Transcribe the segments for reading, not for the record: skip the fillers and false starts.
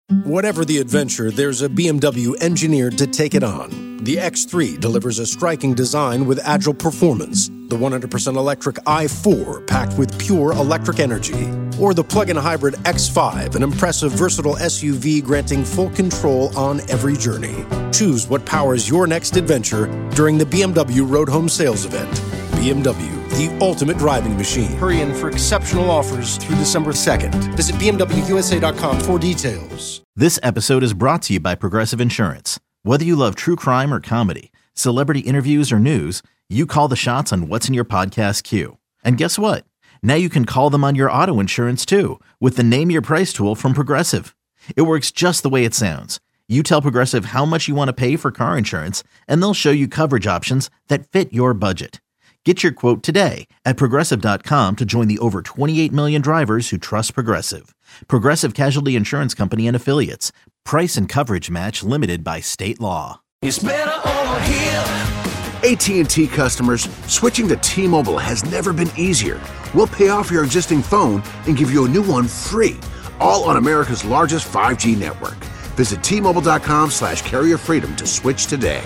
Whatever the adventure, there's a BMW engineered to take it on. The X3 delivers a striking design with agile performance. The 100% electric i4 packed with pure electric energy. Or the plug-in hybrid X5, an impressive versatile SUV granting full control on every journey. Choose what powers your next adventure during the BMW Road Home Sales Event. BMW, the ultimate driving machine. Hurry in for exceptional offers through December 2nd. Visit BMWUSA.com for details. This episode is brought to you by Progressive Insurance. Whether you love true crime or comedy, celebrity interviews or news, you call the shots on what's in your podcast queue. And guess what? Now you can call them on your auto insurance too with the Name Your Price tool from Progressive. It works just the way it sounds. You tell Progressive how much you want to pay for car insurance, and they'll show you coverage options that fit your budget. Get your quote today at Progressive.com to join the over 28 million drivers who trust Progressive. Progressive Casualty Insurance Company and Affiliates. Price and coverage match limited by state law. It's better over here. AT&T customers, switching to T-Mobile has never been easier. We'll pay off your existing phone and give you a new one free, all on America's largest 5G network. Visit T-Mobile.com/carrier freedom to switch today.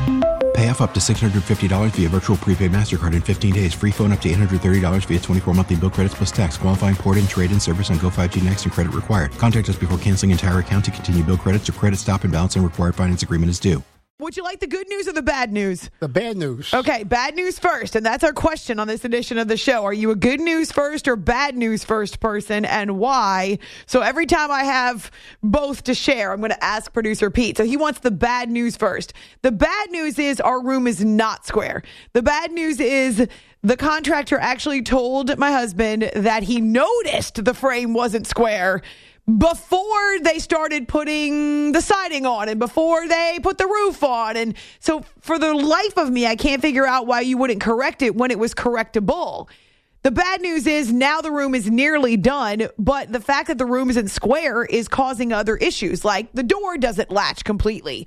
Pay off up to $650 via virtual prepaid MasterCard in 15 days. Free phone up to $830 via 24 monthly bill credits plus tax. Qualifying port and trade-in service on Go5G Next and credit required. Contact us before canceling entire account to continue bill credits or credit stop and balance and required finance agreement is due. Would you like the good news or the bad news? The bad news. Okay, bad news first. And that's our question on this edition of the show. Are you a good news first or bad news first person, and why? So every time I have both to share, I'm going to ask producer Pete. So he wants the bad news first. The bad news is our room is not square. The bad news is the contractor actually told my husband that he noticed the frame wasn't square before they started putting the siding on and before they put the roof on. And so for the life of me, I can't figure out why you wouldn't correct it when it was correctable. The bad news is now the room is nearly done, but the fact that the room isn't square is causing other issues, like the door doesn't latch completely.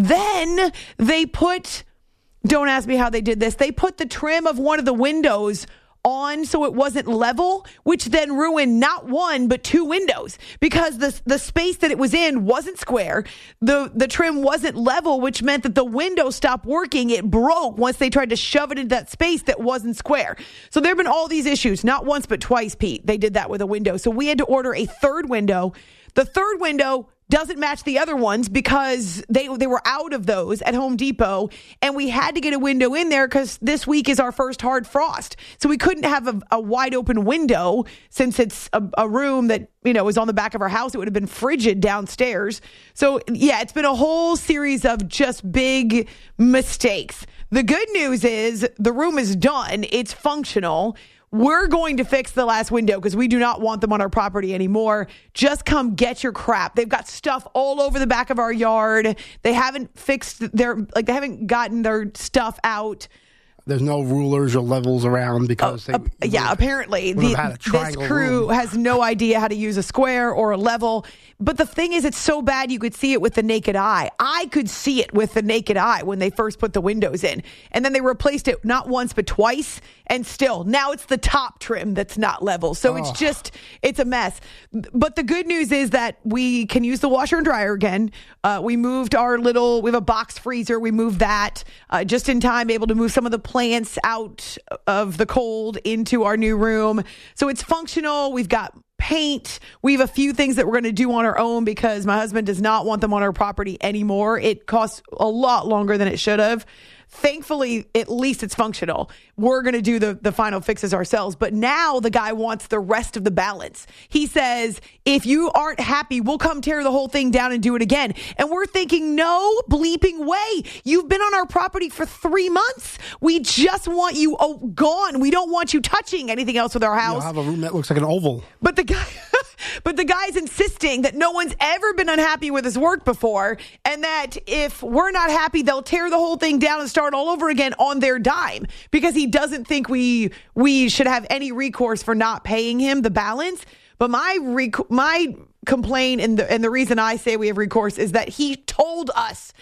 Then they put, don't ask me how they did this, they put the trim of one of the windows on so it wasn't level, which then ruined not one but two windows because the space that it was in wasn't square. The trim wasn't level, which meant that the window stopped working. It broke once they tried to shove it into that space that wasn't square. So there have been all these issues, not once but twice, Pete. They did that with a window. So we had to order a third window. The third window doesn't match the other ones because they were out of those at Home Depot, and we had to get a window in there because this week is our first hard frost. So we couldn't have a wide open window since it's a room that, you know, is on the back of our house. It would have been frigid downstairs. So yeah, it's been a whole series of just big mistakes. The good news is the room is done. It's functional. We're going to fix the last window because we do not want them on our property anymore. Just come get your crap. They've got stuff all over the back of our yard. They haven't they haven't gotten their stuff out. There's no rulers or levels around because apparently this crew has no idea how to use a square or a level. But the thing is, it's so bad you could see it with the naked eye. I could see it with the naked eye when they first put the windows in. And then they replaced it not once but twice. And still, now it's the top trim that's not level. So it's a mess. But the good news is that we can use the washer and dryer again. We moved we have a box freezer. We moved that just in time, able to move some of the plants out of the cold into our new room. So it's functional. We've got paint. We have a few things that we're going to do on our own because my husband does not want them on our property anymore. It costs a lot longer than it should have. Thankfully, at least it's functional. We're going to do the final fixes ourselves. But now the guy wants the rest of the balance. He says, if you aren't happy, we'll come tear the whole thing down and do it again. And we're thinking, no bleeping way. You've been on our property for 3 months. We just want you gone. We don't want you touching anything else with our house. You'll have a room that looks like an oval. But the guy's insisting that no one's ever been unhappy with his work before, and that if we're not happy, they'll tear the whole thing down and start all over again on their dime because he doesn't think we should have any recourse for not paying him the balance. But my complaint and the reason I say we have recourse is that he told us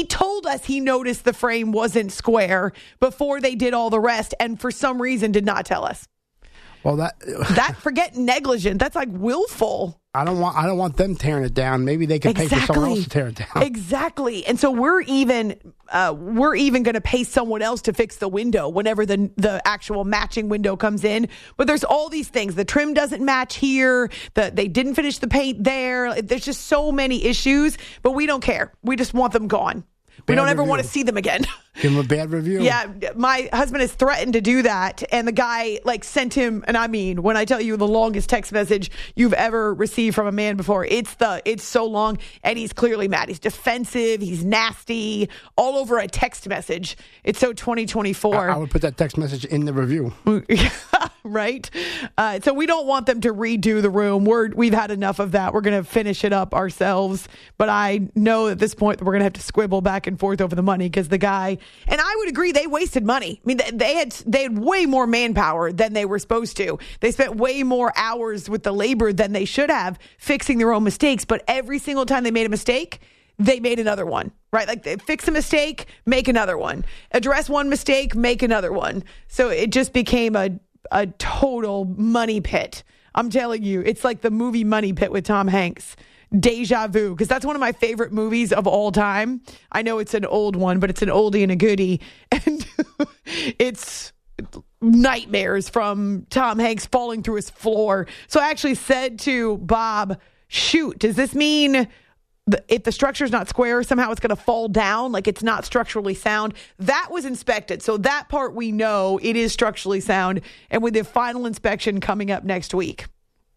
he noticed the frame wasn't square before they did all the rest, and for some reason did not tell us. Well, that forget negligent. That's like willful. I don't want them tearing it down. Maybe they can pay for someone else to tear it down. Exactly. And so we're even going to pay someone else to fix the window whenever the actual matching window comes in. But there's all these things. The trim doesn't match here. They didn't finish the paint there. There's just so many issues, but we don't care. We just want them gone. We don't ever want to see them again. Give him a bad review. Yeah, my husband has threatened to do that, and the guy sent him. And I mean, when I tell you the longest text message you've ever received from a man before, it's so long, and he's clearly mad. He's defensive. He's nasty. All over a text message. It's so 2024. I would put that text message in the review. Right? So we don't want them to redo the room. We've had enough of that. We're going to finish it up ourselves. But I know at this point that we're going to have to squibble back and forth over the money because the guy, and I would agree, they wasted money. I mean, they had way more manpower than they were supposed to. They spent way more hours with the labor than they should have fixing their own mistakes. But every single time they made a mistake, they made another one, right? Like they fix a mistake, make another one. Address one mistake, make another one. So it just became a total money pit. I'm telling you, it's like the movie Money Pit with Tom Hanks. Deja Vu, because that's one of my favorite movies of all time. I know it's an old one, but it's an oldie and a goodie. And it's nightmares from Tom Hanks falling through his floor. So I actually said to Bob, shoot, does this mean if the structure's not square, somehow it's going to fall down, like it's not structurally sound? That was inspected. So that part we know it is structurally sound. And with the final inspection coming up next week.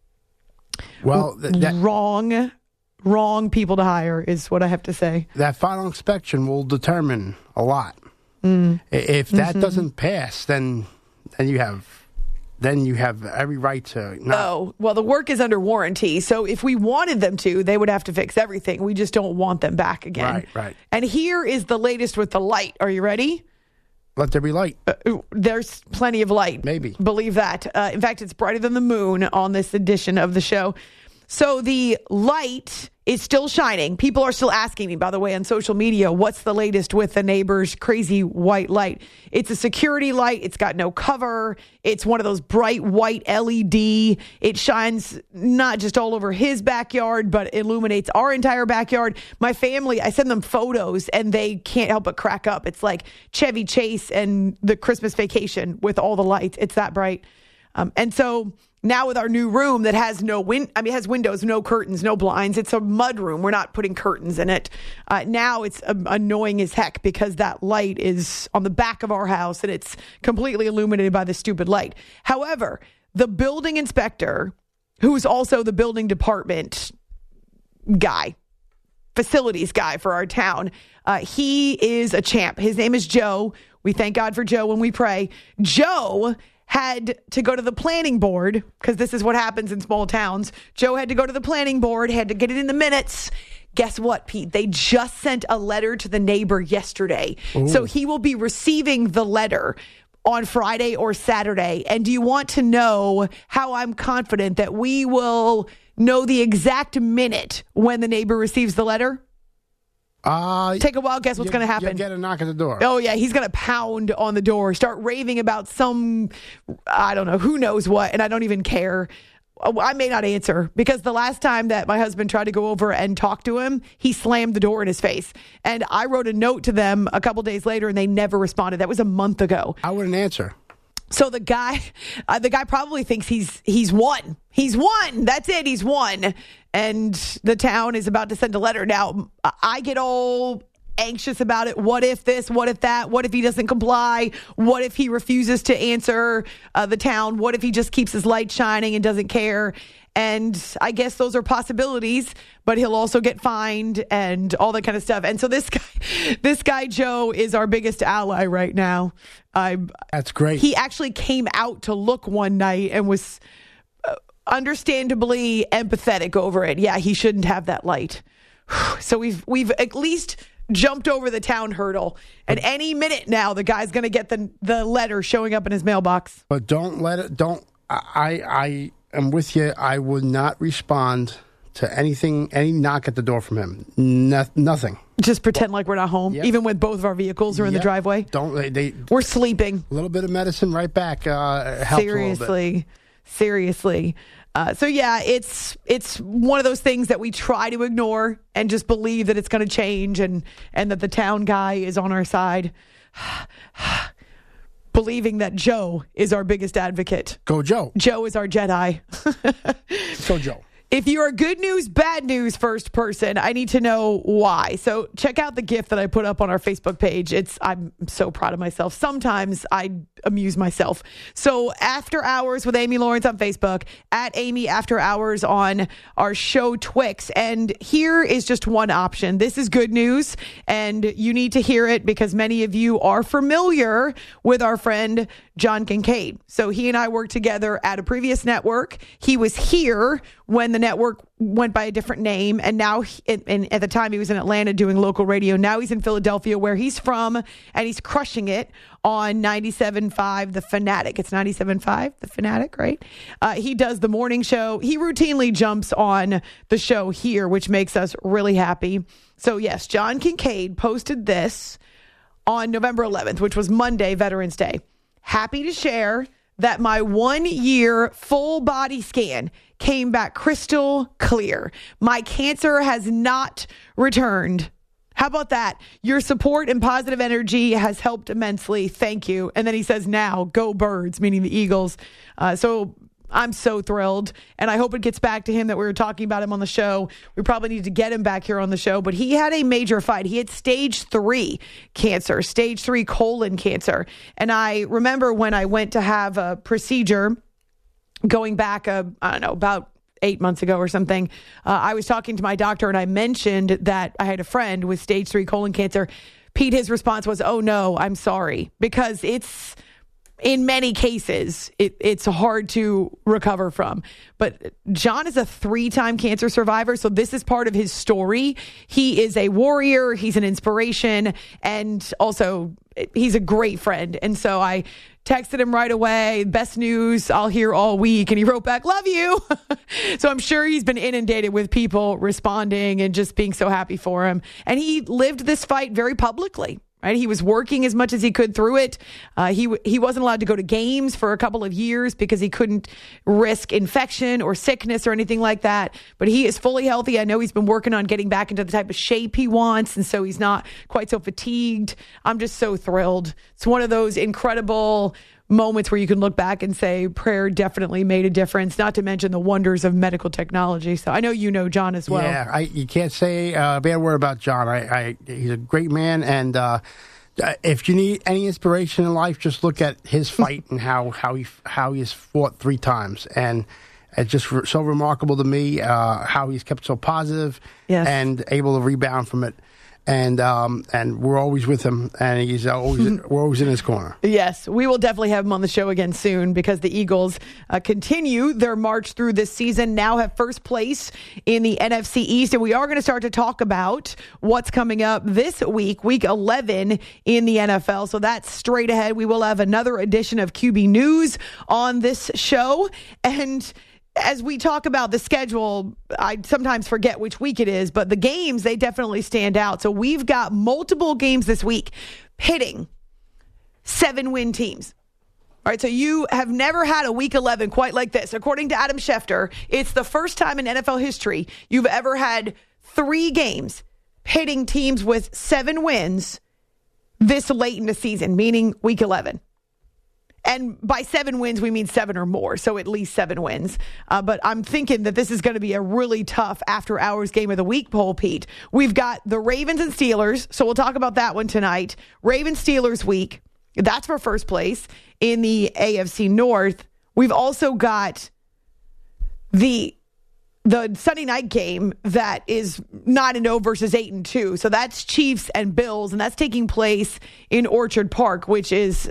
Well, Wrong people to hire is what I have to say. That final inspection will determine a lot. If that doesn't pass, then you have every right to not. Oh, well, the work is under warranty. So if we wanted them to, they would have to fix everything. We just don't want them back again. Right. And here is the latest with the light. Are you ready? Let there be light. There's plenty of light. Maybe. Believe that. In fact, it's brighter than the moon on this edition of the show. So the light is still shining. People are still asking me, by the way, on social media, what's the latest with the neighbor's crazy white light? It's a security light. It's got no cover. It's one of those bright white LED. It shines not just all over his backyard, but illuminates our entire backyard. My family, I send them photos and they can't help but crack up. It's like Chevy Chase and the Christmas Vacation with all the lights. It's that bright. And so now with our new room that has has windows, no curtains, no blinds. It's a mud room. We're not putting curtains in it. Now it's annoying as heck because that light is on the back of our house and it's completely illuminated by the stupid light. However, the building inspector, who's also the building department guy, facilities guy for our town, he is a champ. His name is Joe. We thank God for Joe when we pray. Joe had to go to the planning board, because this is what happens in small towns. Joe had to go to the planning board, had to get it in the minutes. Guess what, Pete? They just sent a letter to the neighbor yesterday. Ooh. So he will be receiving the letter on Friday or Saturday. And do you want to know how I'm confident that we will know the exact minute when the neighbor receives the letter? Take a wild guess what's going to happen. You'll get a knock at the door. Oh, yeah. He's going to pound on the door, start raving about some, I don't know, who knows what, and I don't even care. I may not answer, because the last time that my husband tried to go over and talk to him, he slammed the door in his face. And I wrote a note to them a couple days later, and they never responded. That was a month ago. I wouldn't answer. So the guy probably thinks he's won. He's won. That's it. He's won. And the town is about to send a letter. Now, I get all anxious about it. What if this? What if that? What if he doesn't comply? What if he refuses to answer the town? What if he just keeps his light shining and doesn't care? And I guess those are possibilities, but he'll also get fined and all that kind of stuff. And so this guy, Joe, is our biggest ally right now. That's great. He actually came out to look one night and was understandably empathetic over it. Yeah, he shouldn't have that light. So we've at least jumped over the town hurdle. And any minute now, the guy's going to get the letter showing up in his mailbox. But I am with you. I would not respond to anything, any knock at the door from him. Nothing. Just pretend like we're not home, even with both of our vehicles are in the driveway. We're sleeping. A little bit of medicine right back helps. Seriously. Seriously. So yeah, it's one of those things that we try to ignore and just believe that it's going to change and that the town guy is on our side. Believing that Joe is our biggest advocate. Go Joe. Joe is our Jedi. Go Joe. If you're a good news, bad news first person, I need to know why. So check out the GIF that I put up on our Facebook page. I'm so proud of myself. Sometimes I amuse myself. So After Hours with Amy Lawrence on Facebook, at Amy After Hours on our show Twix. And here is just one option. This is good news, and you need to hear it because many of you are familiar with our friend John Kincaid. So he and I worked together at a previous network. He was here when the network went by a different name, and now and at the time he was in Atlanta doing local radio. Now he's in Philadelphia, where he's from, and he's crushing it on 97.5 The Fanatic. It's 97.5 The Fanatic, right? He does the morning show. He routinely jumps on the show here, which makes us really happy. So yes, John Kincaid posted this on November 11th, which was Monday, Veterans Day. Happy to share that my 1-year full body scan came back crystal clear. My cancer has not returned. How about that? Your support and positive energy has helped immensely. Thank you. And then he says, now go Birds, meaning the Eagles. So I'm so thrilled, and I hope it gets back to him that we were talking about him on the show. We probably need to get him back here on the show, but he had a major fight. He had stage 3 cancer, stage 3 colon cancer. And I remember when I went to have a procedure going back, about 8 months ago or something, I was talking to my doctor and I mentioned that I had a friend with stage 3 colon cancer. Pete, his response was, oh no, I'm sorry, because in many cases, it's hard to recover from. But John is a 3-time cancer survivor, so this is part of his story. He is a warrior, he's an inspiration, and also he's a great friend. And so I texted him right away, best news I'll hear all week. And he wrote back, love you. So I'm sure he's been inundated with people responding and just being so happy for him. And he lived this fight very publicly. Right? He was working as much as he could through it. He wasn't allowed to go to games for a couple of years because he couldn't risk infection or sickness or anything like that. But he is fully healthy. I know he's been working on getting back into the type of shape he wants, and so he's not quite so fatigued. I'm just so thrilled. It's one of those incredible moments where you can look back and say prayer definitely made a difference, not to mention the wonders of medical technology. So I know you know John as well. Yeah, you can't say a bad word about John. He's a great man, and if you need any inspiration in life, just look at his fight and how he has fought 3 times. And it's just so remarkable to me how he's kept so positive and able to rebound from it. And we're always with him, and we're always in his corner. Yes, we will definitely have him on the show again soon because the Eagles continue their march through this season, now have first place in the NFC East, and we are going to start to talk about what's coming up this week, week 11 in the NFL. So that's straight ahead. We will have another edition of QB News on this show, and as we talk about the schedule, I sometimes forget which week it is, but the games, they definitely stand out. So we've got multiple games this week pitting 7-win teams. All right, so you have never had a week 11 quite like this. According to Adam Schefter, it's the first time in NFL history you've ever had 3 games pitting teams with 7 wins this late in the season, meaning week 11. And by 7 wins, we mean 7 or more, so at least 7 wins. But I'm thinking that this is going to be a really tough after-hours game of the week poll, Pete. We've got the Ravens and Steelers, so we'll talk about that one tonight. Ravens-Steelers week, that's for first place in the AFC North. We've also got the Sunday night game that is 9-0 versus 8-2. So that's Chiefs and Bills, and that's taking place in Orchard Park, which is...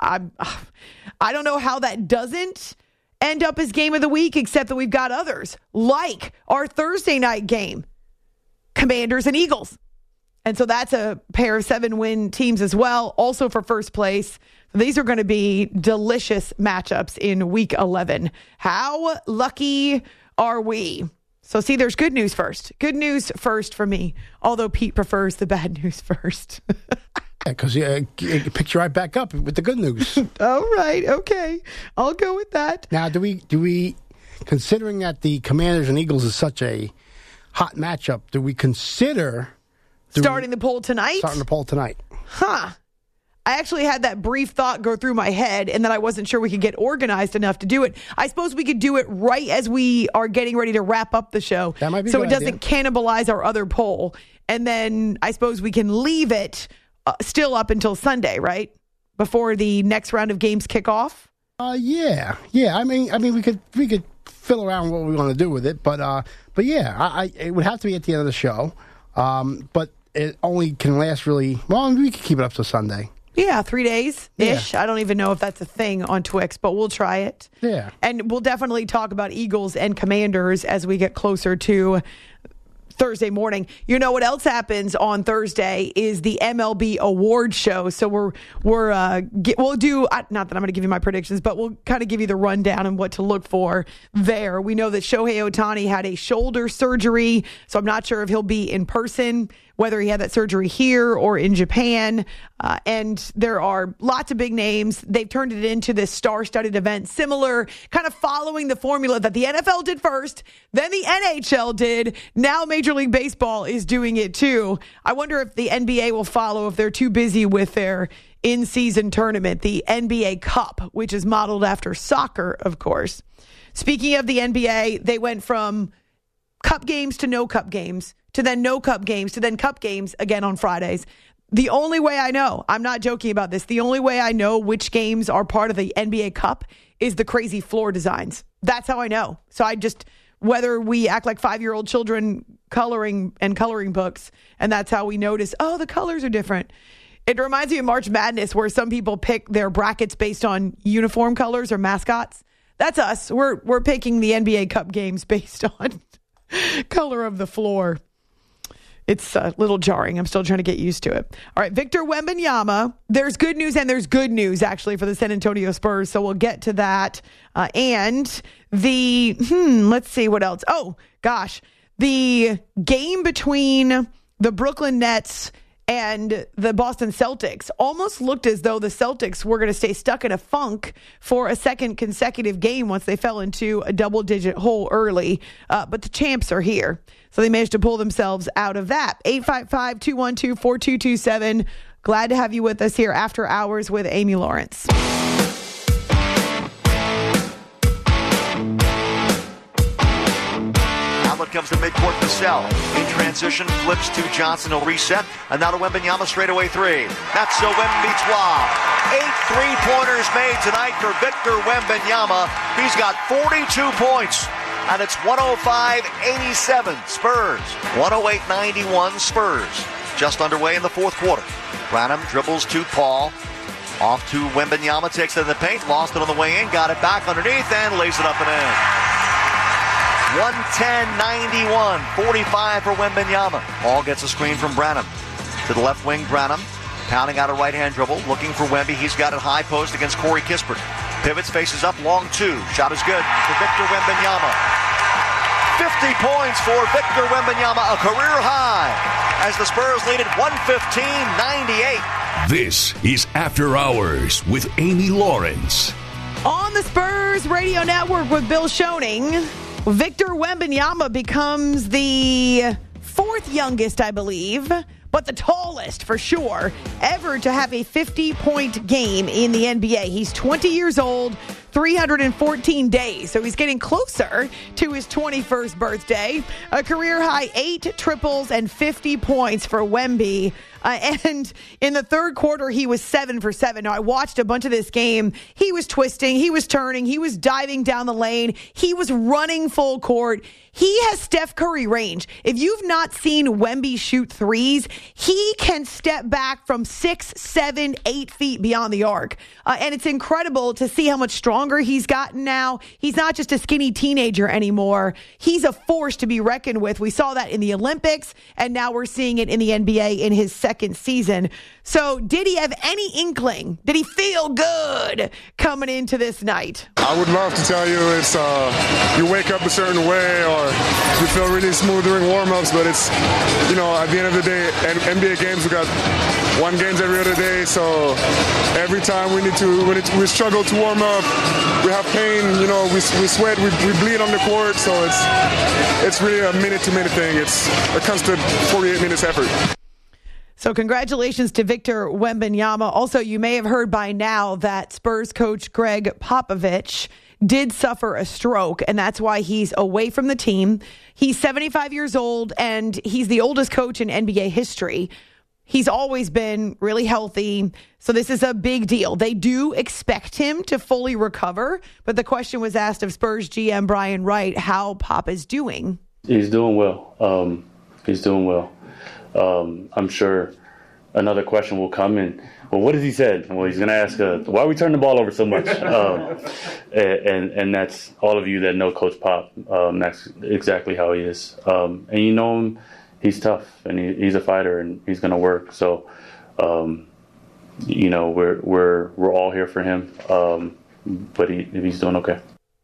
I don't know how that doesn't end up as game of the week, except that we've got others, like our Thursday night game, Commanders and Eagles. And so that's a pair of 7-win teams as well, also for first place. These are going to be delicious matchups in week 11. How lucky are we? So see, there's good news first. Good news first for me, although Pete prefers the bad news first. because it picks you right back up with the good news. All right. Okay. I'll go with that. Now, do we, considering that the Commanders and Eagles is such a hot matchup, do we consider starting the poll tonight? Starting the poll tonight. Huh. I actually had that brief thought go through my head, and then I wasn't sure we could get organized enough to do it. I suppose we could do it right as we are getting ready to wrap up the show. That might be so it doesn't cannibalize our other poll. And then I suppose we can leave it still up until Sunday, right? Before the next round of games kick off? Yeah. I mean, we could fill around what we want to do with it, but yeah, it would have to be at the end of the show. But it only can last really, well, we could keep it up to Sunday. Yeah, 3 days-ish. Yeah. I don't even know if that's a thing on Twix, but we'll try it. Yeah. And we'll definitely talk about Eagles and Commanders as we get closer to Thursday morning. You know what else happens on Thursday is the MLB award show. So we'll do, not that I'm going to give you my predictions, but we'll kind of give you the rundown and what to look for there. We know that Shohei Ohtani had a shoulder surgery, so I'm not sure if he'll be in person, whether he had that surgery here or in Japan. And there are lots of big names. They've turned it into this star-studded event, similar, kind of following the formula that the NFL did first, then the NHL did. Now Major League Baseball is doing it too. I wonder if the NBA will follow if they're too busy with their in-season tournament, the NBA Cup, which is modeled after soccer, of course. Speaking of the NBA, they went from cup games to no cup games, to then no cup games, to then cup games again on Fridays. The only way I know, I'm not joking about this, the only way I know which games are part of the NBA Cup is the crazy floor designs. That's how I know. So whether we act like 5-year-old children coloring books, and that's how we notice, oh, the colors are different. It reminds me of March Madness, where some people pick their brackets based on uniform colors or mascots. That's us. We're picking the NBA Cup games based on color of the floor. It's a little jarring. I'm still trying to get used to it. All right, Victor Wembanyama. There's good news and there's good news, actually, for the San Antonio Spurs. So we'll get to that. And let's see what else. Oh, gosh. The game between the Brooklyn Nets and the Boston Celtics almost looked as though the Celtics were going to stay stuck in a funk for a second consecutive game once they fell into a double-digit hole early. But the champs are here. So they managed to pull themselves out of that. 855-212-4227. Glad to have you with us here after hours with Amy Lawrence. Outlet comes to midcourt Vassell. In transition, flips to Johnson. He'll reset. And now to Wembanyama, straightaway three. That's a Wembanyama. 8 3-pointers made tonight for Victor Wembanyama. He's got 42 points. And it's 105-87 Spurs. 108-91 Spurs. Just underway in the fourth quarter. Branham dribbles to Paul. Off to Wembanyama, takes it in the paint, lost it on the way in, got it back underneath, and lays it up and in. 110-91, 45 for Wembanyama. Paul gets a screen from Branham. To the left wing, Branham pounding out a right-hand dribble, looking for Wemby. He's got it high post against Corey Kispert. Pivots, faces up, long two. Shot is good for Victor Wembanyama. 50 points for Victor Wembanyama, a career high, as the Spurs lead at 115-98. This is After Hours with Amy Lawrence. On the Spurs Radio Network with Bill Schoening, Victor Wembanyama becomes the fourth youngest, I believe, but the tallest for sure, ever to have a 50-point game in the NBA. He's 20 years old, 314 days, so he's getting closer to his 21st birthday. A career-high 8 triples and 50 points for Wemby. And in the third quarter, he was 7 for 7. Now, I watched a bunch of this game. He was twisting. He was turning. He was diving down the lane. He was running full court. He has Steph Curry range. If you've not seen Wemby shoot threes, he can step back from 6, 7, 8 feet beyond the arc. And it's incredible to see how much stronger he's gotten now. He's not just a skinny teenager anymore. He's a force to be reckoned with. We saw that in the Olympics, and now we're seeing it in the NBA in his second second season. So did he have any inkling? Did he feel good coming into this night? I would love to tell you it's you wake up a certain way or you feel really smooth during warm-ups, but it's, at the end of the day, NBA games, we got one games every other day, so every time we struggle to warm up, we have pain, we sweat, we bleed on the court, so it's really a minute-to-minute thing. It's a constant 48 minutes effort. So congratulations to Victor Wembanyama. Also, you may have heard by now that Spurs coach Greg Popovich did suffer a stroke, and that's why he's away from the team. He's 75 years old, and he's the oldest coach in NBA history. He's always been really healthy, so this is a big deal. They do expect him to fully recover, but the question was asked of Spurs GM Brian Wright how Pop is doing. He's doing well. I'm sure another question will come in. Well, what has he said? Well, he's going to ask, why are we turning the ball over so much? And that's all of you that know Coach Pop. That's exactly how he is. And you know him, he's tough, and he's a fighter, and he's going to work. So, we're all here for him. But he's doing okay.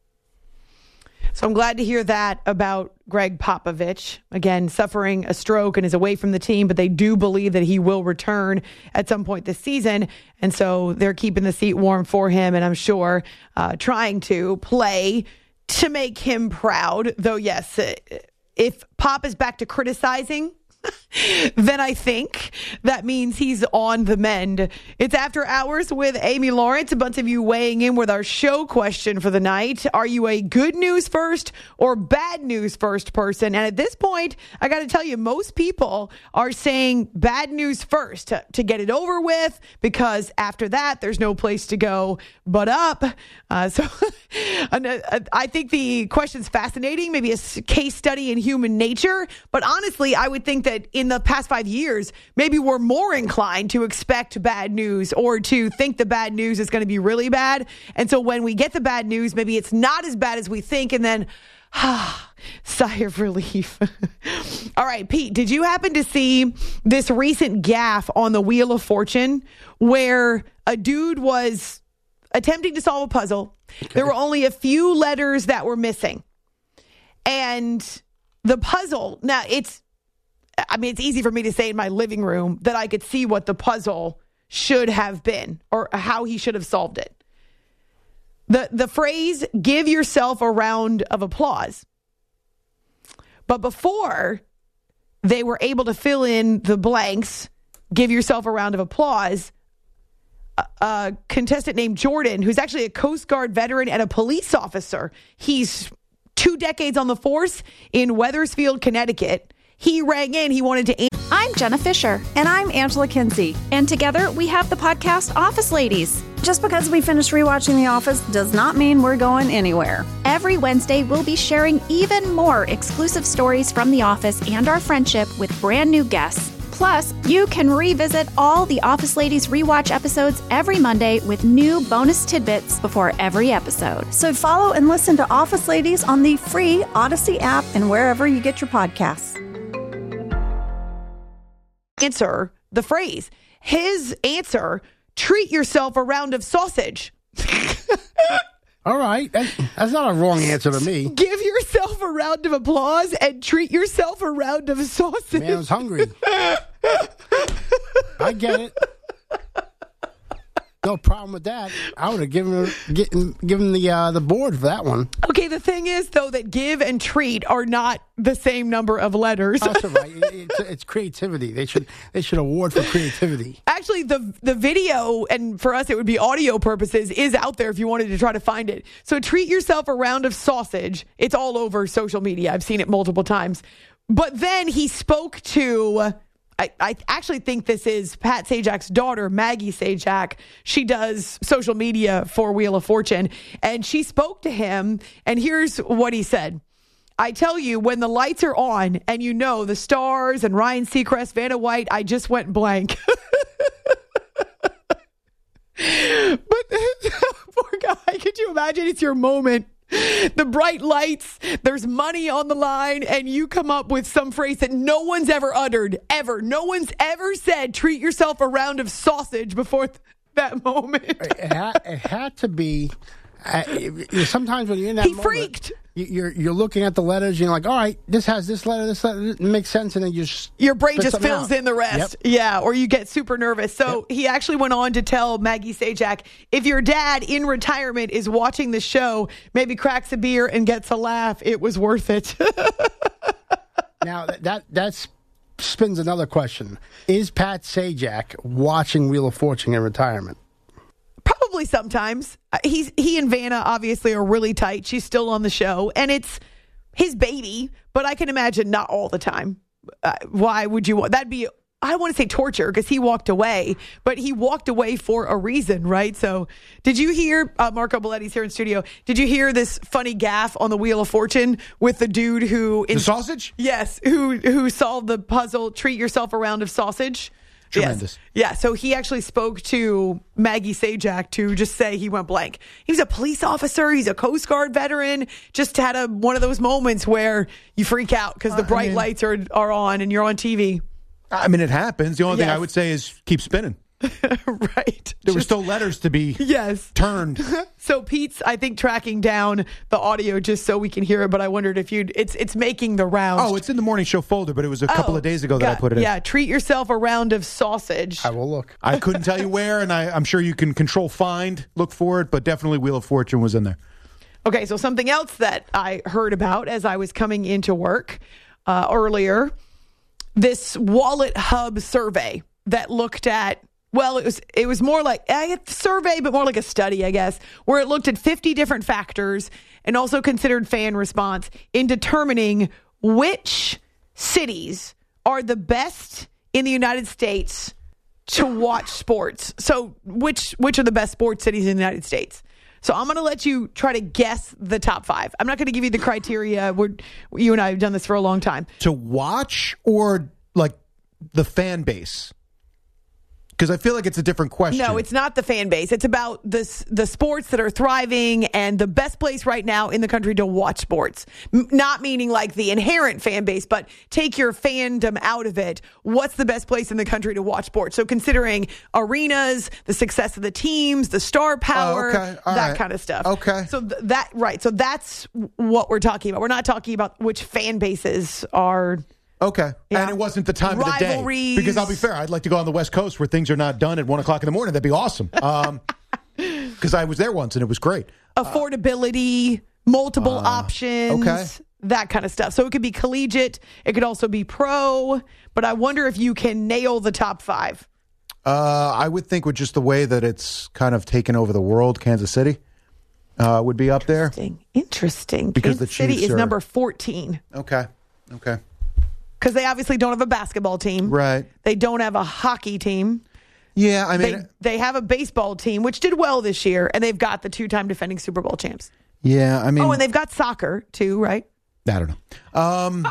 So I'm glad to hear that about Greg Popovich. Again, suffering a stroke and is away from the team, but they do believe that he will return at some point this season. And so they're keeping the seat warm for him, and I'm sure trying to play to make him proud. Though, yes, if Pop is back to criticizing, then I think that means he's on the mend. It's After Hours with Amy Lawrence. A bunch of you weighing in with our show question for the night. Are you a good news first or bad news first person? And at this point, I got to tell you, most people are saying bad news first to get it over with, because after that, there's no place to go but up. So I think the question's fascinating, maybe a case study in human nature. But honestly, I would think that in the past 5 years, maybe we're more inclined to expect bad news or to think the bad news is going to be really bad. And so when we get the bad news, maybe it's not as bad as we think, and then sigh of relief. All right, Pete, did you happen to see this recent gaffe on the Wheel of Fortune where a dude was attempting to solve a puzzle? Okay. There were only a few letters that were missing. And the puzzle, now it's easy for me to say in my living room that I could see what the puzzle should have been or how he should have solved it. The phrase, give yourself a round of applause. But before they were able to fill in the blanks, give yourself a round of applause, a contestant named Jordan, who's actually a Coast Guard veteran and a police officer. He's 2 decades on the force in Wethersfield, Connecticut. He rang in. He wanted to... I'm Jenna Fisher. And I'm Angela Kinsey. And together we have the podcast Office Ladies. Just because we finished rewatching The Office does not mean we're going anywhere. Every Wednesday, we'll be sharing even more exclusive stories from The Office and our friendship with brand new guests. Plus, you can revisit all the Office Ladies rewatch episodes every Monday with new bonus tidbits before every episode. So follow and listen to Office Ladies on the free Odyssey app and wherever you get your podcasts. Answer the phrase. His answer, treat yourself a round of sausage. All right. That's not a wrong answer to me. Give yourself a round of applause and treat yourself a round of sausage. Man, I was hungry. I get it. No problem with that. I would have given the board for that one. Okay, the thing is, though, that give and treat are not the same number of letters. That's right. It's creativity. They should award for creativity. Actually, the video, and for us it would be audio purposes, is out there if you wanted to try to find it. So treat yourself a round of sausage. It's all over social media. I've seen it multiple times. But then he spoke to... I actually think this is Pat Sajak's daughter, Maggie Sajak. She does social media for Wheel of Fortune, and she spoke to him, and here's what he said. I tell you, when the lights are on and you know the stars and Ryan Seacrest, Vanna White, I just went blank. But poor guy, could you imagine it's your moment the bright lights, there's money on the line, and you come up with some phrase that no one's ever uttered, ever. No one's ever said, treat yourself a round of sausage before that moment. It had to be. Sometimes when you're in that moment, freaked. You're looking at the letters, and you're like, all right, this has this letter, it makes sense, and then your brain just fills in the rest. Yep. Yeah, or you get super nervous. So he actually went on to tell Maggie Sajak, if your dad in retirement is watching the show, maybe cracks a beer and gets a laugh, it was worth it. Now, that spins another question. Is Pat Sajak watching Wheel of Fortune in retirement? Probably sometimes. He and Vanna obviously are really tight. She's still on the show, and it's his baby, but I can imagine not all the time. Why would you want? That'd be, I don't want to say torture because he walked away, but he walked away for a reason, right? So did you hear, Marco Belletti's here in studio, did you hear this funny gaffe on the Wheel of Fortune with the dude who... The sausage? Yes, who solved the puzzle, treat yourself a round of sausage? Tremendous. Yes. Yeah, so he actually spoke to Maggie Sajak to just say he went blank. He was a police officer. He's a Coast Guard veteran. Just had one of those moments where you freak out because the bright lights are on and you're on TV. I mean, it happens. The only thing I would say is keep spinning. Right. There were still letters to be turned. So Pete's, I think, tracking down the audio just so we can hear it, but I wondered if it's making the rounds. Oh, it's in the morning show folder, but it was a couple of days ago that I put it in. Yeah, treat yourself a round of sausage. I will look. I couldn't tell you where, and I'm sure you can control find, look for it, but definitely Wheel of Fortune was in there. Okay, so something else that I heard about as I was coming into work earlier, this Wallet Hub survey that looked at, well, it was more like a survey, but more like a study, I guess, where it looked at 50 different factors and also considered fan response in determining which cities are the best in the United States to watch sports. So which are the best sports cities in the United States? So I'm going to let you try to guess the top 5. I'm not going to give you the criteria. You and I have done this for a long time. To watch or like the fan base? Because I feel like it's a different question. No, it's not the fan base. It's about the sports that are thriving and the best place right now in the country to watch sports. Not meaning like the inherent fan base, but take your fandom out of it. What's the best place in the country to watch sports? So considering arenas, the success of the teams, the star power, that kind of stuff. Okay. So So that's what we're talking about. We're not talking about which fan bases are... Okay. Yeah. And it wasn't the time of the day. Because I'll be fair, I'd like to go on the West Coast where things are not done at 1 o'clock in the morning. That'd be awesome. Because I was there once and it was great. Affordability, multiple options, that kind of stuff. So it could be collegiate. It could also be pro. But I wonder if you can nail the top 5. I would think with just the way that it's kind of taken over the world, Kansas City would be up there. Interesting. Because Kansas City is number 14. Okay. Because they obviously don't have a basketball team. Right. They don't have a hockey team. Yeah, I mean... They have a baseball team, which did well this year, and they've got the 2-time defending Super Bowl champs. Yeah, I mean... Oh, and they've got soccer, too, right? I don't know.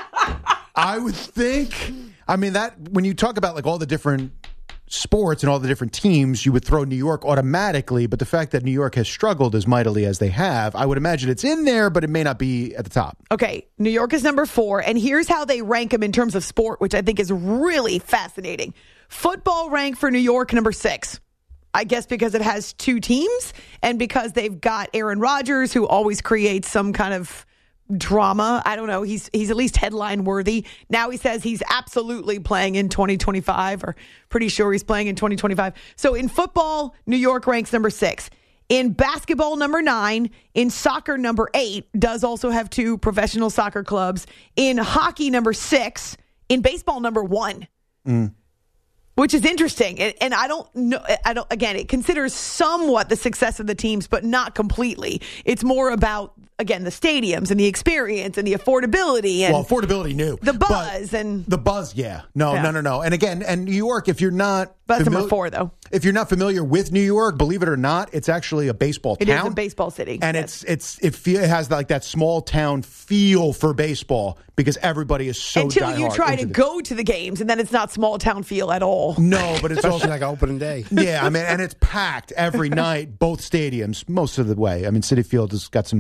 I would think... I mean, that when you talk about like all the different sports and all the different teams, you would throw New York automatically, but the fact that New York has struggled as mightily as they have, I would imagine it's in there, but it may not be at the top. Okay, New York is number 4, and here's how they rank them in terms of sport, which I think is really fascinating. Football ranked for New York number 6. I guess because it has 2 teams, and because they've got Aaron Rodgers, who always creates some kind of drama. I don't know. He's at least headline worthy. Now he says he's absolutely playing in 2025, or pretty sure he's playing in 2025. So in football, New York ranks number 6. In basketball, number 9. In soccer, number 8. Does also have 2 professional soccer clubs. In hockey, number 6. In baseball, number 1. Which is interesting. And I don't know. Again, it considers somewhat the success of the teams, but not completely. It's more about, again, the stadiums and the experience and the affordability. And affordability, new. The buzz The buzz, yeah. No. And again, New York, if you're not... That's number 4, though. If you're not familiar with New York, believe it or not, it's actually a baseball town. It is a baseball city. And it has like that small town feel for baseball because everybody is so until you try to go to the games, and then it's not small town feel at all. No, but it's also like opening day. Yeah, I mean, and it's packed every night, both stadiums, most of the way. I mean, Citi Field has got some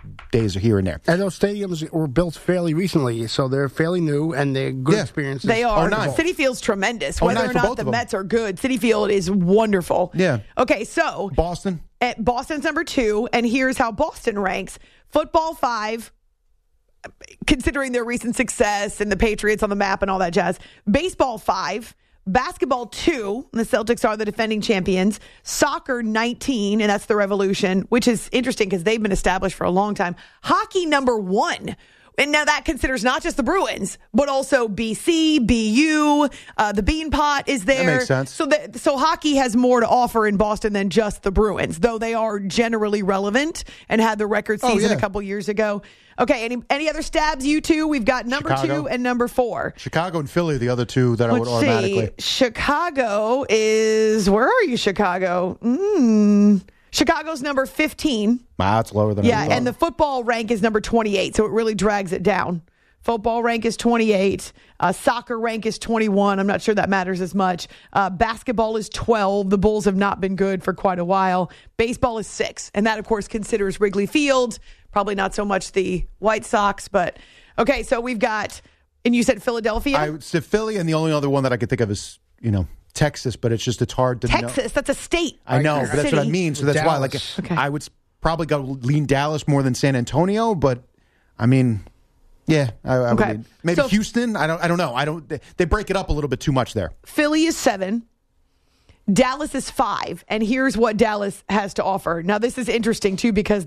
days here and there. And those stadiums were built fairly recently, so they're fairly new and they're good experiences. They are. Oh, City Field's tremendous. Whether or for not both the of them. Mets are good, City Field is wonderful. Yeah. Okay, so Boston. Boston's number 2, and here's how Boston ranks. Football 5, considering their recent success and the Patriots on the map and all that jazz. Baseball 5. Basketball 2, and the Celtics are the defending champions. Soccer 19, and that's the Revolution, which is interesting because they've been established for a long time. Hockey number 1. And now that considers not just the Bruins, but also BC, BU, the Beanpot is there. That makes sense. So hockey has more to offer in Boston than just the Bruins, though they are generally relevant and had the record season a couple years ago. Okay, any other stabs, you two? We've got number Chicago. 2 and number 4. Chicago and Philly are the other two that I would automatically. Chicago is, where are you, Chicago? Chicago's number 15. That's lower than I thought. And the football rank is number 28, so it really drags it down. Football rank is 28. Soccer rank is 21. I'm not sure that matters as much. Basketball is 12. The Bulls have not been good for quite a while. Baseball is 6. And that, of course, considers Wrigley Field. Probably not so much the White Sox. But, okay, so we've got, and you said Philadelphia? I said Philly, and the only other one that I could think of is, Texas, but it's hard to know. Texas, that's a state. I know, but that's what I mean. So that's Dallas. why, I would probably go lean Dallas more than San Antonio, but I mean, yeah, I would lean. Maybe Houston. I don't know. They break it up a little bit too much there. Philly is 7. Dallas is 5, and here's what Dallas has to offer. Now, this is interesting too because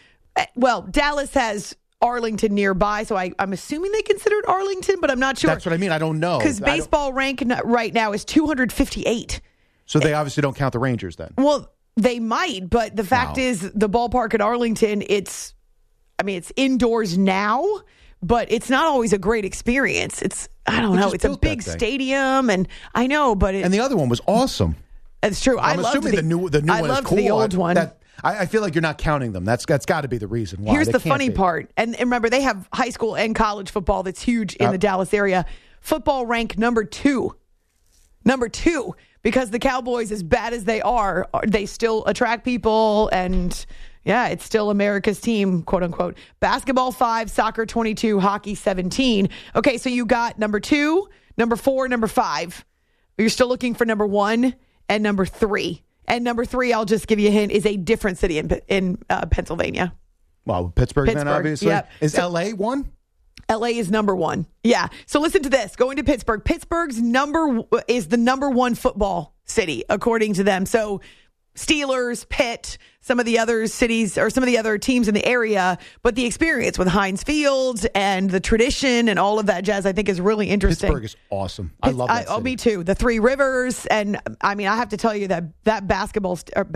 Dallas has Arlington nearby, so I'm assuming they considered Arlington, but I'm not sure. That's what I mean. I don't know. Because baseball rank right now is 258. So they obviously don't count the Rangers then. Well, they might, but the fact is the ballpark at Arlington, it's indoors now, but it's not always a great experience. I don't know. It's a big stadium, and I know, but and the other one was awesome. It's true. I'm assuming the new one is cool. The old one. I feel like you're not counting them. That's got to be the reason why. Here's the funny part. And remember, they have high school and college football that's huge in the Dallas area. Football rank number 2. Number 2, because the Cowboys, as bad as they are, they still attract people. And, yeah, it's still America's team, quote unquote. Basketball 5, soccer 22, hockey 17. Okay, so you got number 2, number 4, number 5. You're still looking for number 1 and number 3. And number 3, I'll just give you a hint, is a different city in Pennsylvania. Well, Pittsburgh then, obviously. Yep. Is L.A. one? L.A. is number 1. Yeah. So listen to this. Going to Pittsburgh. Pittsburgh's is the number 1 football city, according to them. So Steelers, Pitt, some of the other cities or some of the other teams in the area, but the experience with Heinz Field and the tradition and all of that jazz, I think, is really interesting. Pittsburgh is awesome. I love that city. Me too. The Three Rivers, and I mean, I have to tell you that baseball stadium,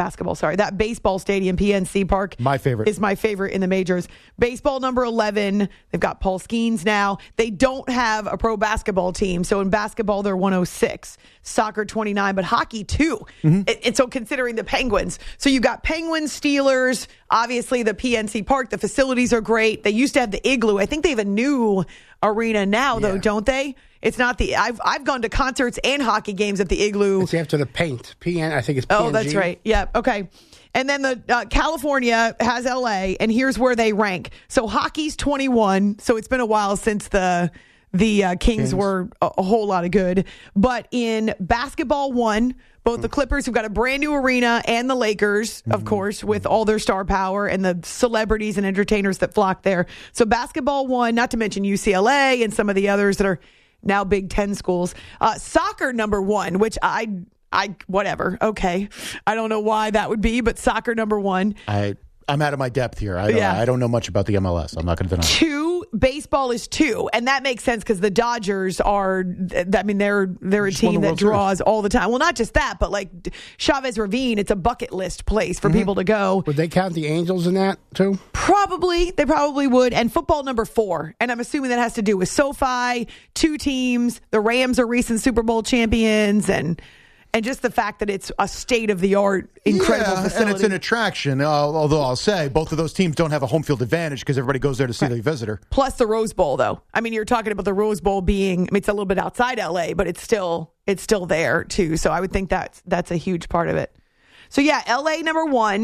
PNC Park, my favorite, is my favorite in the majors. Baseball number 11. They've got Paul Skeens now. They don't have a pro basketball team, so in basketball they're 106, soccer 29, but hockey too. Mm-hmm. And so considering the Penguins, so you got Penguins, Steelers, obviously the PNC Park. The facilities are great. They used to have the Igloo. I think they have a new arena now, though, don't they? It's not the. I've gone to concerts and hockey games at the Igloo. It's after the paint. I think it's PNG. Oh, that's right. Yeah. Okay. And then the California has LA, and here's where they rank. So hockey's 21. So it's been a while since the Kings were a whole lot of good. But in basketball, 1. Both the Clippers, who've got a brand new arena, and the Lakers, of course, with all their star power and the celebrities and entertainers that flock there. So basketball 1, not to mention UCLA and some of the others that are now Big Ten schools. Soccer number 1, which I whatever. Okay. I don't know why that would be, but soccer number 1. I'm out of my depth here. I don't know much about the MLS. I'm not going to deny it. 2, baseball is 2, and that makes sense because the Dodgers are. I mean, they're a team that draws all the time. Well, not just that, but like Chavez Ravine, it's a bucket list place for people to go. Would they count the Angels in that too? Probably, they probably would. And football number 4, and I'm assuming that has to do with SoFi. 2 teams. The Rams are recent Super Bowl champions, and just the fact that it's a state-of-the-art, incredible facility. And it's an attraction, although I'll say both of those teams don't have a home field advantage because everybody goes there to see the visitor. Plus the Rose Bowl, though. I mean, you're talking about the Rose Bowl being, it's a little bit outside L.A., but it's still there, too. So I would think that's a huge part of it. So, yeah, L.A. number 1,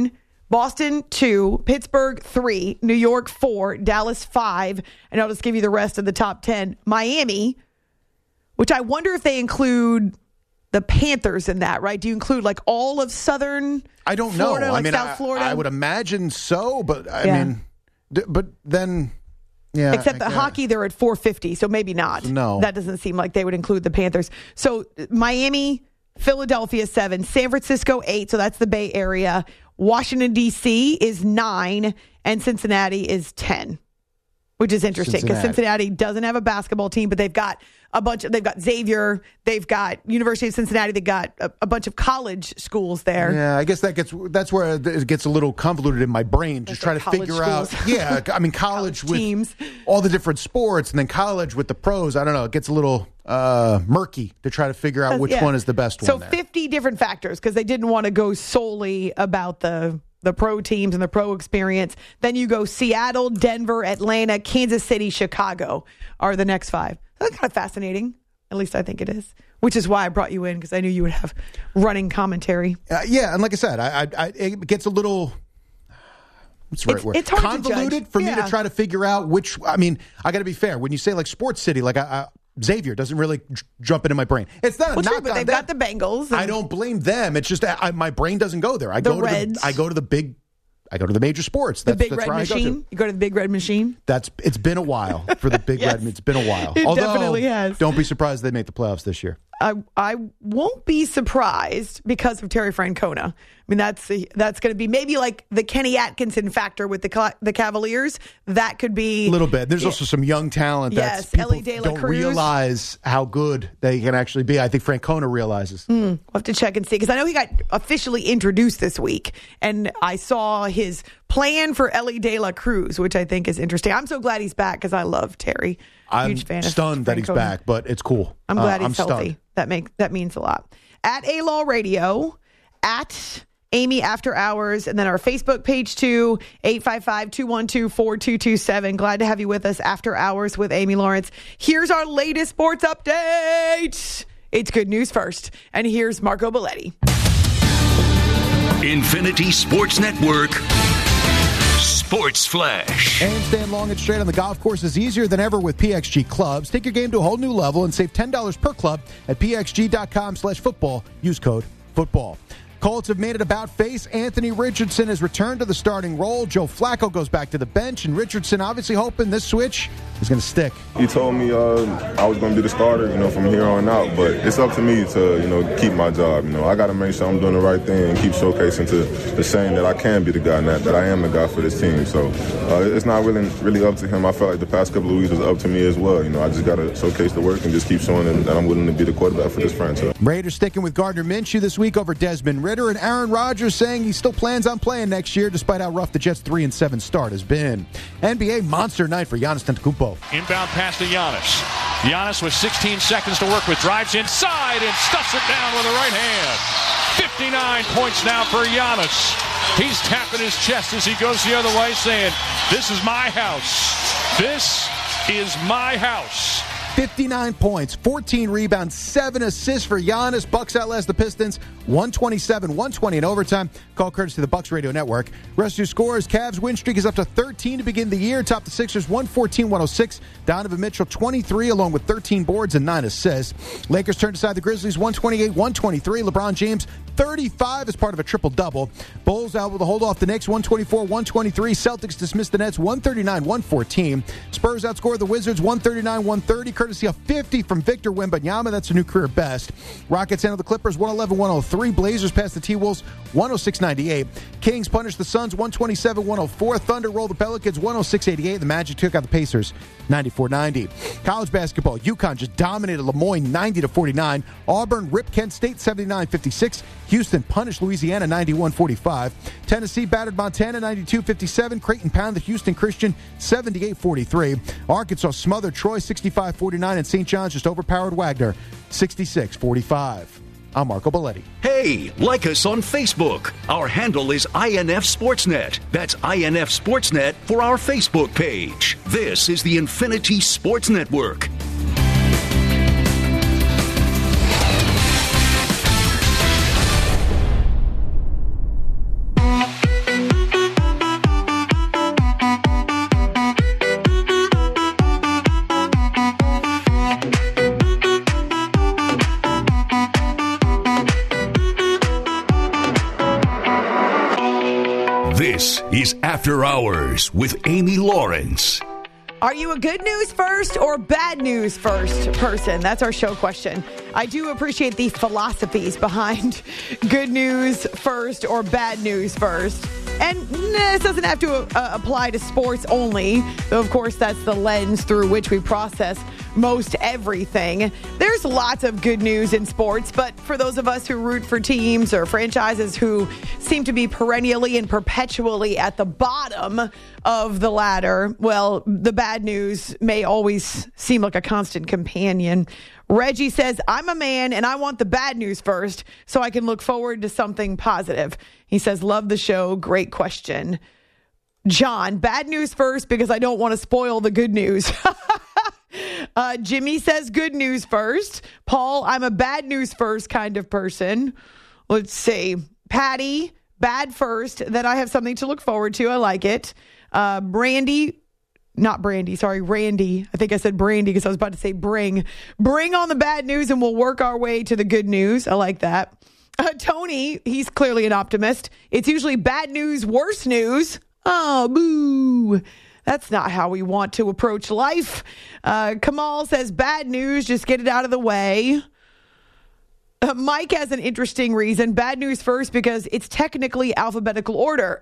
Boston 2, Pittsburgh 3, New York 4, Dallas 5, and I'll just give you the rest of the top 10. Miami, which I wonder if they include the Panthers in that, right? Do you include like all of Southern I don't Florida, know. like I mean, South Florida? I would imagine so, but I mean, but then, yeah. Except the hockey, they're at 450, so maybe not. No. That doesn't seem like they would include the Panthers. So Miami, Philadelphia 7, San Francisco 8, so that's the Bay Area. Washington, D.C. is 9, and Cincinnati is 10, which is interesting because Cincinnati doesn't have a basketball team, but they've got they've got Xavier, they've got University of Cincinnati, they've got a bunch of college schools there. Yeah, I guess that's where it gets a little convoluted in my brain, just trying to figure out. Yeah, I mean, college with teams, all the different sports, and then college with the pros. I don't know, it gets a little murky to try to figure out which one is the best one. So 50 different factors because they didn't want to go solely about the pro teams and the pro experience. Then you go Seattle, Denver, Atlanta, Kansas City, Chicago are the next 5. That's kind of fascinating. At least I think it is. Which is why I brought you in, because I knew you would have running commentary. Yeah, and like I said, it gets a little... What's the right word? It's hard convoluted to judge. For me to try to figure out which... I mean, I got to be fair. When you say like Sports City, like Xavier doesn't really jump into my brain. It's not a knock but on they've them. got the Bengals. I don't blame them. It's just my brain doesn't go there. I go to the major sports. That's Big Red Machine. You go to the Big Red Machine. It's been a while for the Big Red. It's been a while. It definitely has. Don't be surprised they make the playoffs this year. I won't be surprised because of Terry Francona. I mean, that's going to be maybe like the Kenny Atkinson factor with the Cavaliers. That could be a little bit. There's also some young talent that people don't realize how good they can actually be. I think Francona realizes. We'll have to check and see, because I know he got officially introduced this week, and I saw his plan for Ellie De La Cruz, which I think is interesting. I'm so glad he's back because I love Terry. Huge fan. I'm stunned that he's back, but it's cool. I'm glad he's healthy. Stunned. That means a lot. At A-Law Radio, at Amy After Hours, and then our Facebook page too, 855-212-4227. Glad to have you with us after hours with Amy Lawrence. Here's our latest sports update. It's good news first. And here's Marco Belletti. Infinity Sports Network. Sports Flash. And staying long and straight on the golf course is easier than ever with PXG Clubs. Take your game to a whole new level and save $10 per club at pxg.com/football. Use code football. Colts have made it about face. Anthony Richardson has returned to the starting role. Joe Flacco goes back to the bench, and Richardson obviously hoping this switch is going to stick. He told me I was going to be the starter, from here on out, but it's up to me to, keep my job. I got to make sure I'm doing the right thing and keep showcasing to the saying that I can be the guy, that I am the guy for this team. So it's not really up to him. I felt like the past couple of weeks was up to me as well. I just got to showcase the work and just keep showing them that I'm willing to be the quarterback for this franchise. Raiders sticking with Gardner Minshew this week over Desmond Ridder, and Aaron Rodgers saying he still plans on playing next year despite how rough the Jets' 3-7 start has been. NBA monster night for Giannis Antetokounmpo. Inbound pass to Giannis. Giannis with 16 seconds to work with, drives inside and stuffs it down with the right hand. 59 points now for Giannis. He's tapping his chest as he goes the other way, saying, "This is my house. This is my house." 59 points, 14 rebounds, 7 assists for Giannis. Bucks outlast the Pistons 127-120 in overtime. Call courtesy of the Bucks Radio Network. Rest of your scores: Cavs win streak is up to 13 to begin the year. Top the Sixers 114-106. Donovan Mitchell 23 along with 13 boards and 9 assists. Lakers turned aside the Grizzlies 128-123. LeBron James 35 as part of a triple-double. Bulls able to hold off the Knicks 124-123. Celtics dismissed the Nets 139-114. Spurs outscored the Wizards 139-130. Courtesy of 50 from Victor Wembanyama. That's a new career best. Rockets handle the Clippers 111-103. Blazers pass the T-Wolves 106-98. Kings punish the Suns 127-104. Thunder roll the Pelicans 106-88. The Magic took out the Pacers 94-90. College basketball, UConn just dominated Lemoyne 90-49. Auburn ripped Kent State 79-56. Houston punished Louisiana 91-45. Tennessee battered Montana 92-57. Creighton pounded Houston Christian 78-43. Arkansas smothered Troy 65-49. And St. John's just overpowered Wagner 66-45. I'm Marco Belletti. Hey, like us on Facebook. Our handle is INF Sportsnet. That's INF Sportsnet for our Facebook page. This is the Infinity Sports Network. This is After Hours with Amy Lawrence. Are you a good news first or bad news first person? That's our show question. I do appreciate the philosophies behind good news first or bad news first. And this doesn't have to apply to sports only, though of course that's the lens through which we process most everything. There's lots of good news in sports, but for those of us who root for teams or franchises who seem to be perennially and perpetually at the bottom of the ladder, well, the bad news may always seem like a constant companion. Reggie says, I'm a man and I want the bad news first so I can look forward to something positive. He says, love the show. Great question. John, bad news first because I don't want to spoil the good news. Jimmy says good news first. Paul, I'm a bad news first kind of person. Let's see. Patty, bad first. Then I have something to look forward to. I like it. Randy. I think I said Brandy because I was about to say bring on the bad news and we'll work our way to the good news. I like that. Tony, he's clearly an optimist. It's usually bad news, worse news. Oh, boo. That's not how we want to approach life. Kamal says bad news, just get it out of the way. Mike has an interesting reason. Bad news first because it's technically alphabetical order.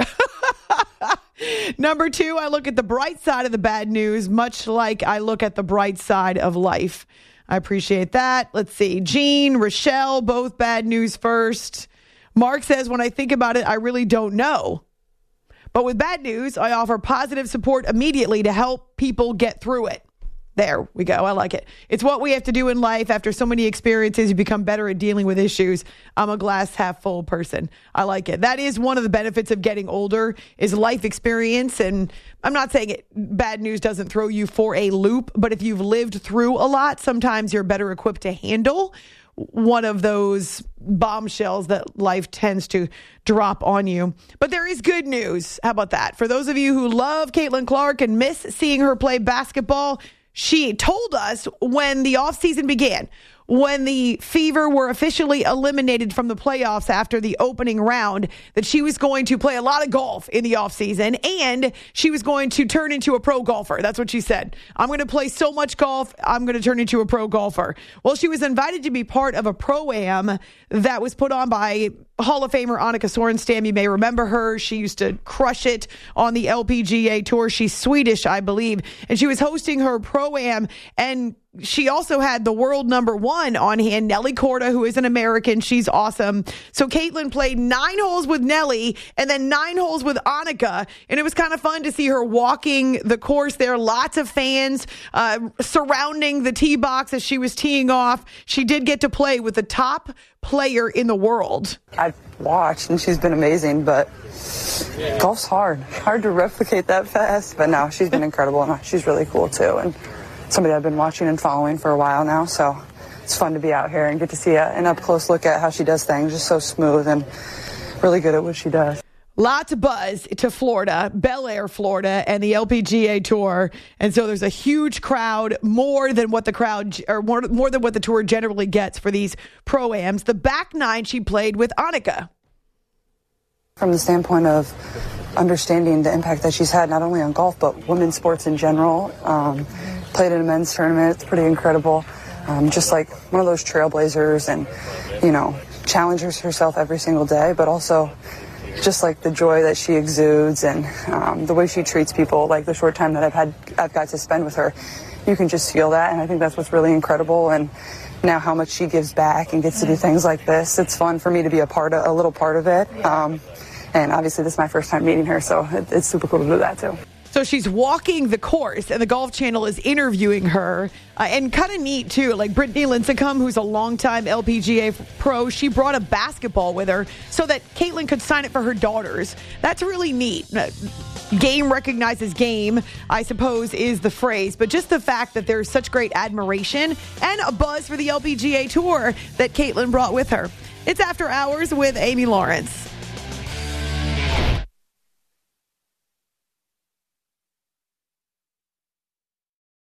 Number 2, I look at the bright side of the bad news, much like I look at the bright side of life. I appreciate that. Let's see. Jean, Rochelle, both bad news first. Mark says, when I think about it, I really don't know. But with bad news, I offer positive support immediately to help people get through it. There we go. I like it. It's what we have to do in life. After so many experiences, you become better at dealing with issues. I'm a glass half full person. I like it. That is one of the benefits of getting older is life experience. And I'm not saying bad news doesn't throw you for a loop, but if you've lived through a lot, sometimes you're better equipped to handle one of those bombshells that life tends to drop on you. But there is good news. How about that? For those of you who love Caitlin Clark and miss seeing her play basketball, she told us when the offseason began, when the Fever were officially eliminated from the playoffs after the opening round, that she was going to play a lot of golf in the offseason and she was going to turn into a pro golfer. That's what she said. I'm going to play so much golf, I'm going to turn into a pro golfer. Well, she was invited to be part of a pro-am that was put on by Hall of Famer Annika Sorenstam. You may remember her. She used to crush it on the LPGA Tour. She's Swedish, I believe. And she was hosting her pro-am, and she also had the world number 1 on hand, Nelly Korda, who is an American. She's awesome. So Caitlin played 9 holes with Nelly and then 9 holes with Annika. And it was kind of fun to see her walking the course there. Lots of fans surrounding the tee box as she was teeing off. She did get to play with the top player in the world. I've watched and she's been amazing, but golf's hard to replicate that fast. But no, she's been incredible and she's really cool too. And somebody I've been watching and following for a while now, so it's fun to be out here and get to see an up-close look at how she does things. Just so smooth and really good at what she does. Lots of buzz to Florida, Bel Air, Florida, and the LPGA Tour. And so there's a huge crowd, more than what the tour generally gets for these pro-ams. The back 9 she played with Annika. From the standpoint of understanding the impact that she's had not only on golf, but women's sports in general, played in a men's tournament. It's pretty incredible. Just like one of those trailblazers and, challenges herself every single day, but also just like the joy that she exudes and the way she treats people, like the short time that I've got to spend with her, you can just feel that. And I think that's what's really incredible. And now how much she gives back and gets to do things like this. It's fun for me to be a little part of it. And obviously this is my first time meeting her, so it's super cool to do that too. So she's walking the course, and the Golf Channel is interviewing her. And kind of neat, too. Like Brittany Lincecum, who's a longtime LPGA pro, she brought a basketball with her so that Caitlin could sign it for her daughters. That's really neat. Game recognizes game, I suppose, is the phrase. But just the fact that there's such great admiration and a buzz for the LPGA Tour that Caitlin brought with her. It's After Hours with Amy Lawrence.